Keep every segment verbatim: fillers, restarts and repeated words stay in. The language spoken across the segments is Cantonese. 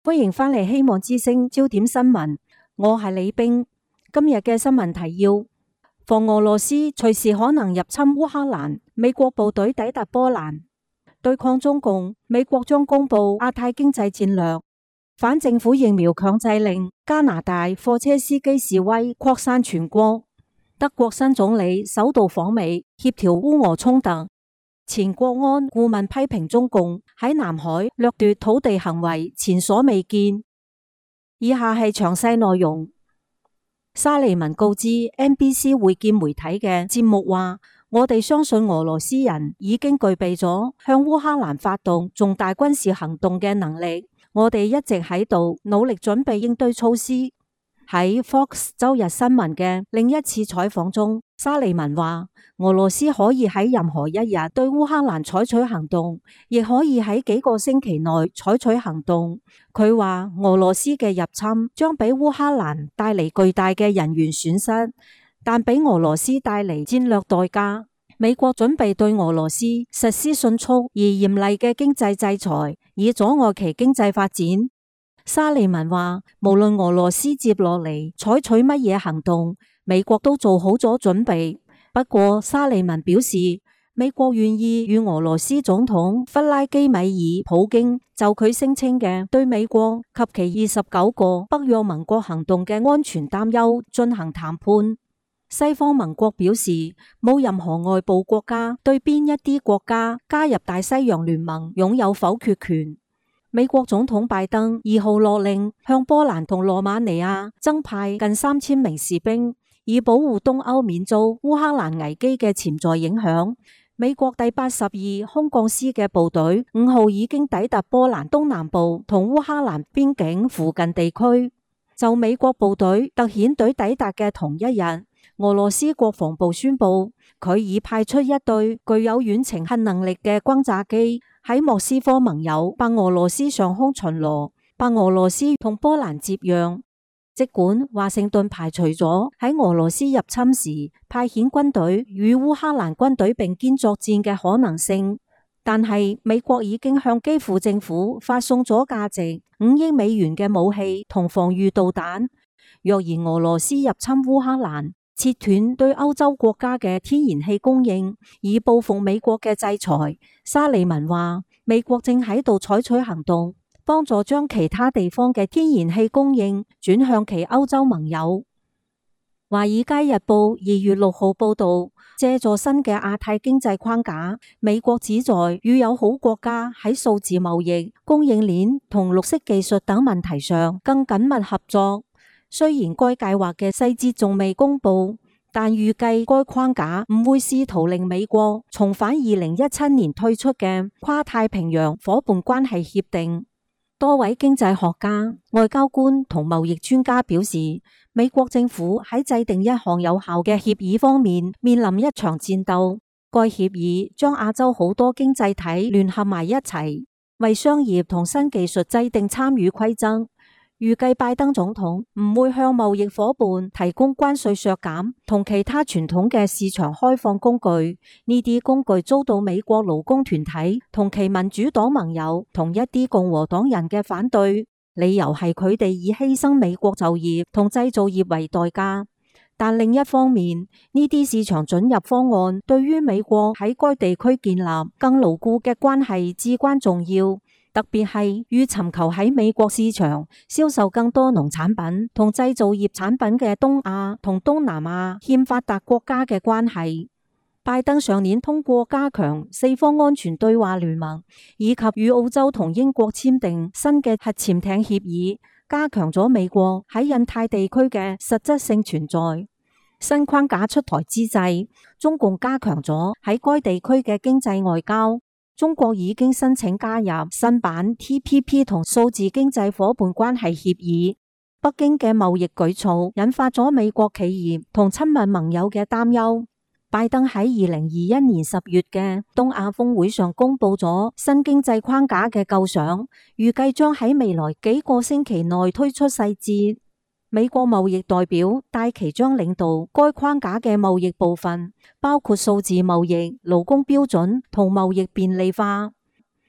歡迎返嚟希望之聲焦點新聞，我係李冰。今日嘅新聞提要：防俄羅斯隨時可能入侵烏克蘭，美國部隊抵達波蘭。對抗中共，美國將公布亞太經濟戰略。反政府疫苗強制令，加拿大貨車司機示威擴散全國。德國新總理首度訪美，協調烏俄衝突。前國安顧問批評中共喺南海掠奪土地行為前所未見。以下係詳細內容。沙利文告知 N B C 會見媒體嘅節目話：我哋相信俄羅斯人已經具備咗向烏克蘭發動重大軍事行動嘅能力。我哋一直喺度努力準備應對措施。喺 Fox 周日新聞嘅另一次採訪中，沙利文話：俄羅斯可以喺任何一日對烏克蘭採取行動，亦可以喺幾個星期內採取行動。佢話俄羅斯嘅入侵將俾烏克蘭帶嚟巨大嘅人員損失，但俾俄羅斯帶嚟戰略代價。美國準備對俄羅斯實施迅速而嚴厲嘅經濟制裁，以阻礙其經濟發展。沙利文話，無論俄羅斯接落嚟採取乜嘢行動，美國都做好咗準備。不過沙利文表示，美國願意與俄羅斯總統弗拉基米爾普京就佢聲稱嘅對美國及其二十九個北約盟國行動嘅安全擔憂進行談判。西方盟國表示，冇任何外部國家對邊一啲國家加入大西洋聯盟擁有否決權。美國總統拜登二號落令向波蘭同羅馬尼亞增派近三千名士兵，以保護東歐免遭烏克蘭危機嘅潛在影響。美國第八十二空降師嘅部隊五號已經抵達波蘭東南部同烏克蘭邊境附近地區。就美國部隊特遣隊抵達嘅同一日，俄羅斯國防部宣布，佢已派出一隊具有遠程核能力嘅轟炸機喺莫斯科盟友白俄羅斯上空巡邏，白俄羅斯同波蘭接壤。儘管華盛頓排除咗喺俄羅斯入侵時派遣軍隊與烏克蘭軍隊並肩作戰嘅可能性，但係美國已經向基輔政府發送咗價值五億美元嘅武器同防禦導彈。若然俄羅斯入侵烏克蘭，切斷對歐洲國家嘅天然氣供應，以報復美國嘅制裁。沙利文話，美國正喺度採取行動，幫助將其他地方嘅天然氣供應轉向其歐洲盟友。華爾街日報二月六號報道，借助新嘅亞太經濟框架，美國旨在與友好國家喺數字貿易、供應鏈同綠色技術等問題上更緊密合作。雖然該計劃嘅細節仲未公布，但預計該框架唔會試圖令美國重返二零一七年退出嘅跨太平洋夥伴關係協定。多位經濟學家、外交官同貿易專家表示，美國政府喺制定一項有效嘅協議方面面臨一場戰鬥。該協議將亞洲好多經濟體聯合埋一齊，為商業同新技術制定參與規則。預計拜登總統唔會向貿易夥伴提供關稅削減同其他傳統嘅市場開放工具，呢啲工具遭到美國勞工團體同其民主黨盟友同一啲共和黨人嘅反對，理由係佢哋以犧牲美國就業同製造業為代價。但另一方面，呢啲市場准入方案對於美國喺該地區建立更牢固嘅關係至關重要。特別係與尋求喺美國市場銷售更多農產品同製造業產品嘅東亞同東南亞欠發達國家嘅關係。拜登上年通過加強四方安全對話聯盟，以及與澳洲同英國簽訂新嘅核潛艇協議，加強咗美國喺印太地區嘅實質性存在。新框架出台之際，中共加強咗喺該地區嘅經濟外交。中國已經申請加入新版 T P P 同數字經濟夥伴關係協議。北京嘅貿易舉措引發咗美國企業同親密盟友嘅擔憂。拜登喺二零二一年十月嘅東亞峰會上公布咗新經濟框架嘅構想，預計將喺未來幾個星期內推出細節。美國貿易代表戴琪將領導該框架嘅貿易部分，包括數字貿易、勞工標準同貿易便利化。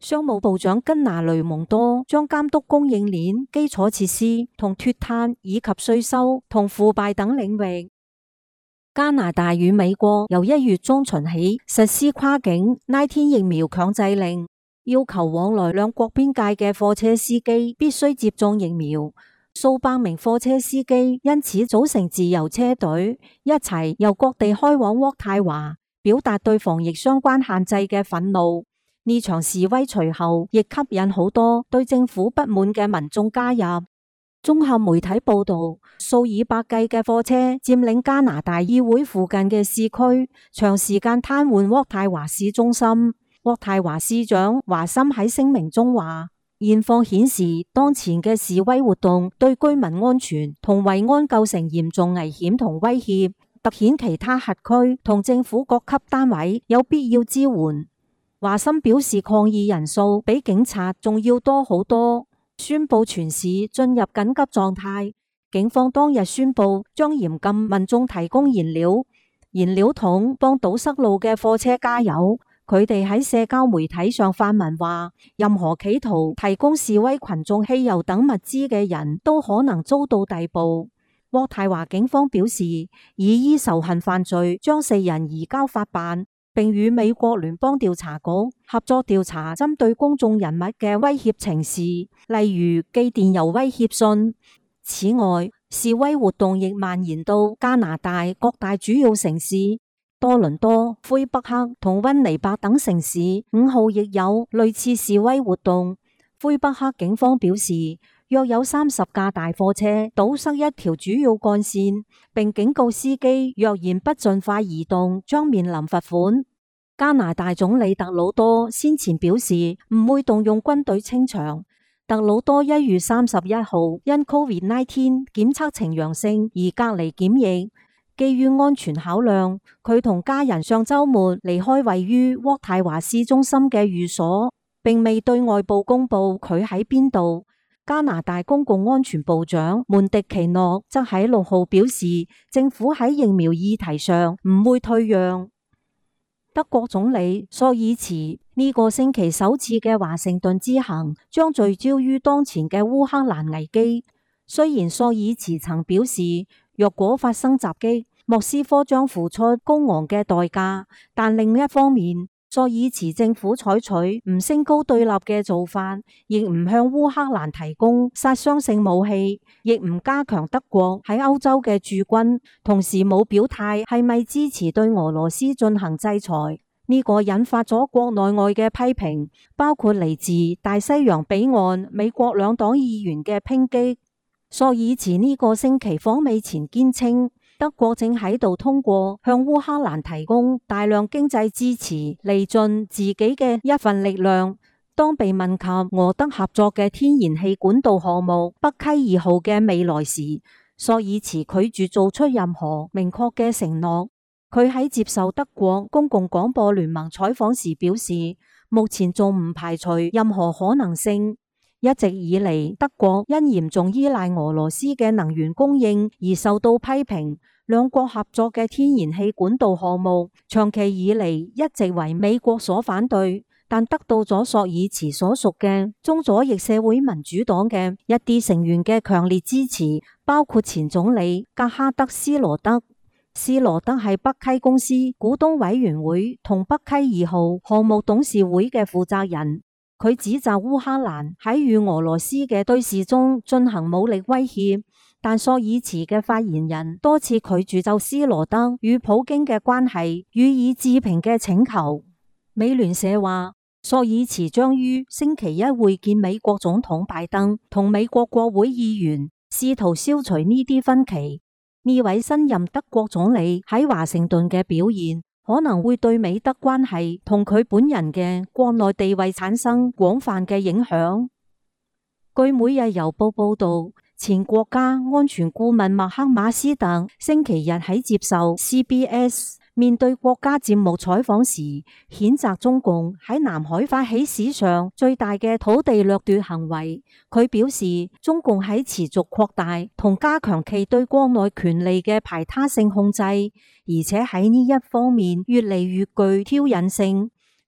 商務部長根拿雷蒙多將監督供應鏈、基礎設施同脫碳以及稅收同腐敗等領域。加拿大與美國由一月中旬起實施跨境十九天疫苗強制令，要求往來兩國邊界嘅貨車司機必須接種疫苗。數百名貨車司機因此組成自由車隊，一齊由各地開往渥太華，表達對防疫相關限制嘅憤怒。呢場示威隨後亦吸引好多對政府不滿嘅民眾加入。綜合媒體報道，數以百計嘅貨車佔領加拿大議會附近嘅市區，長時間癱瘓渥太華市中心。渥太華市長華森喺聲明中話，現況顯示當前嘅示威活動對居民安全同維安構成嚴重危險同威脅，凸顯其他轄區同政府各級單位有必要支援。華森表示，抗議人數比警察仲要多好多，宣布全市進入緊急狀態。警方當日宣布將嚴禁民眾提供燃料、燃料桶幫堵塞路嘅貨車加油。佢哋喺社交媒體上發文話，任何企圖提供示威群眾汽油等物資嘅人都可能遭到逮捕。渥太華警方表示，已依仇恨犯罪將四人移交法辦，並與美國聯邦調查局合作調查針對公眾人物嘅威脅情事，例如寄電郵威脅信。此外，示威活動亦蔓延到加拿大各大主要城市，多倫多、魁北克同溫尼伯等城市五號亦有類似示威活動。魁北克警方表示，約有三十架大貨車堵塞一條主要幹線，並警告司機若然不盡快移動，將面臨罰款。加拿大總理特魯多先前表示唔會動用軍隊清場。特魯多一月三十一號因 Covid 十九 檢測呈陽性而隔離檢疫，基於安全考量，佢同家人上週末離開位於渥太華市中心嘅寓所，並未對外部公布佢喺邊度。加拿大公共安全部長門迪奇諾則喺六號表示，政府喺疫苗議題上唔會退讓。德國總理朔爾茨呢個星期首次嘅華盛頓之行將聚焦於當前嘅烏克蘭危機。雖然朔爾茨曾表示，若果發生襲擊，莫斯科將付出高昂嘅代價，但另一方面，朔爾茨政府採取唔升高對立嘅做法，亦唔向烏克蘭提供殺傷性武器，亦唔加強德國喺歐洲嘅駐軍，同時冇表態係咪支持對俄羅斯進行制裁。呢、這個引發咗國內外嘅批評，包括嚟自大西洋彼岸美國兩黨議員嘅抨擊。朔爾茨呢個星期訪美前堅稱，德國正喺度通過向烏克蘭提供大量經濟支持，嚟盡自己嘅一份力量。當被問及俄德合作嘅天然氣管道項目北溪二號嘅未來時，朔爾茨拒絕做出任何明確嘅承諾。佢喺接受德國公共廣播聯盟採訪時表示，目前仲唔排除任何可能性。一直以嚟，德國因嚴重依賴俄羅斯嘅能源供應而受到批評。兩國合作嘅天然氣管道項目長期以嚟一直為美國所反對，但得到咗朔爾茨所屬嘅中左翼社會民主黨嘅一啲成員嘅強烈支持，包括前總理格哈德斯羅德。斯羅德係北溪公司股東委員會同北溪二號項目董事會嘅負責人。佢指責烏克蘭喺與俄羅斯嘅對峙中進行武力威脅，但朔爾茨嘅發言人多次拒絕就斯羅德與普京嘅關係予以置評嘅請求。美聯社話，朔爾茨將於星期一會見美國總統拜登同美國國會議員，試圖消除呢啲分歧。呢位新任德國總理喺華盛頓嘅表現，可能會對美德關係同佢本人嘅國內地位產生廣泛嘅影響。據每日郵報報道，前國家安全顧問麥克馬斯特星期日喺接受 C B S 面對國家節目採訪時，譴責中共喺南海發起史上最大嘅土地掠奪行為。佢表示，中共喺持續擴大同加強其對國內權力嘅排他性控制，而且喺呢一方面越嚟越具挑釁性。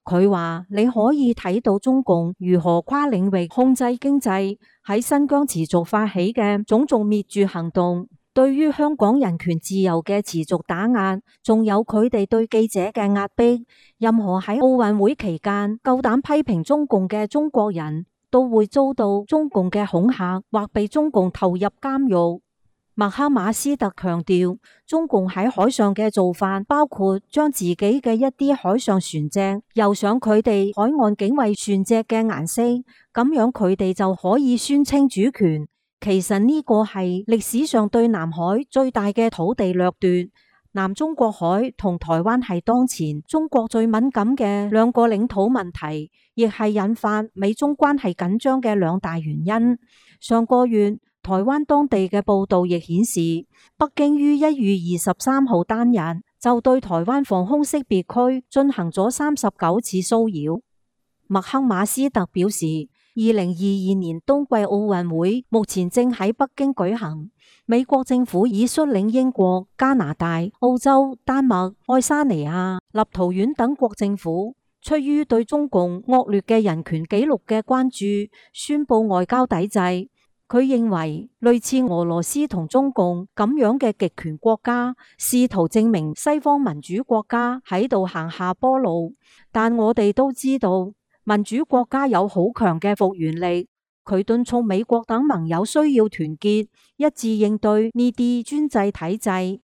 佢話你可以睇到中共如何跨領域控制經濟，喺新疆持續發起嘅種族滅絕行動，對於香港人權自由嘅持續打壓，仲有佢哋對記者嘅壓迫，任何喺奧運會期間夠膽批評中共嘅中國人都會遭到中共嘅恐嚇或被中共投入監獄。麥克馬斯特強調，中共喺海上嘅做法包括將自己嘅一啲海上船隻油上佢哋海岸警衛船隻嘅顏色，咁樣佢哋就可以宣稱主權。其實呢個係歷史上對南海最大嘅土地掠奪。南中國海同台灣係當前中國最敏感嘅兩個領土問題，亦係引發美中關係緊張嘅兩大原因。上個月，台灣當地嘅報道亦顯示，北京於一月二十三號單日就對台灣防空識別區進行咗三十九次騷擾。麥克馬斯特表示，二零二二年冬季奧運會目前正喺北京舉行，美國政府已率領英國、加拿大、澳洲、丹麥、愛沙尼亞、立陶宛等國政府，出於對中共惡劣嘅人權紀錄嘅關注，宣布外交抵制。佢認為類似俄羅斯同中共咁樣嘅極權國家，試圖證明西方民主國家喺度行下坡路，但我哋都知道民主國家有好強嘅復原力。佢敦促美國等盟友需要團結一致應對呢啲專制體制。